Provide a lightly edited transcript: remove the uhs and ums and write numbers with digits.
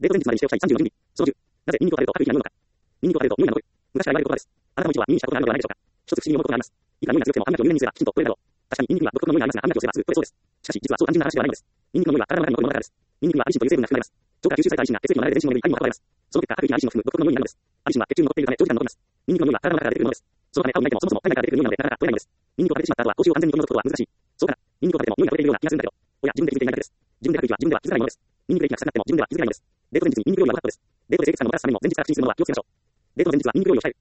デート前日までにしておきたい30の準備。その10。なぜニンニクを食べると悪意が良いのか。ニンニクを食べると匂いが残る。昔から言われる言葉です。あなたも一度は耳にしたことがあるのではないでしょうか。一つ不思議に思うことがあります。いくら匂いが強くても歯磨きを入念にすればきちんと取れるだろう。確かにニンニクには独特の匂いがありますが、歯磨きをすればすぐ取れそうです。しかし、実はそう単純な話ではないのです。ニンニクの匂いは体の中に残るものだからです。ニンニクにはアリシンという成分が含まれます。腸から吸収されたアリシンが血液の流れで全身の上にも運ばれます。その結果、各域にアリシンを含む独特の匂いになるのです。アリシンは血中に残っているため長時間残ります。ニンニクの匂いは体の中から出てくるものです。そのため、歯を磨いてもそもそも体内から出てくる匂いなので、なかなか取れないのです。ニンニクを食べてしまった後は口臭を完全に取り除くことは難しい。そうだな。ニンニクを食べても匂いが取れているような気がするんだけど。おや、自分で気づいていないだけです。自分で書く息は自分では気づかないものです。ニンニクで息が臭くなっても自分では気づかないのです。デート前日にニンニク料理は悪かったです。デートで清潔さのもたすためにも前日から口にするものは気をつけましょう。デートの前日はニンニク料理を控える。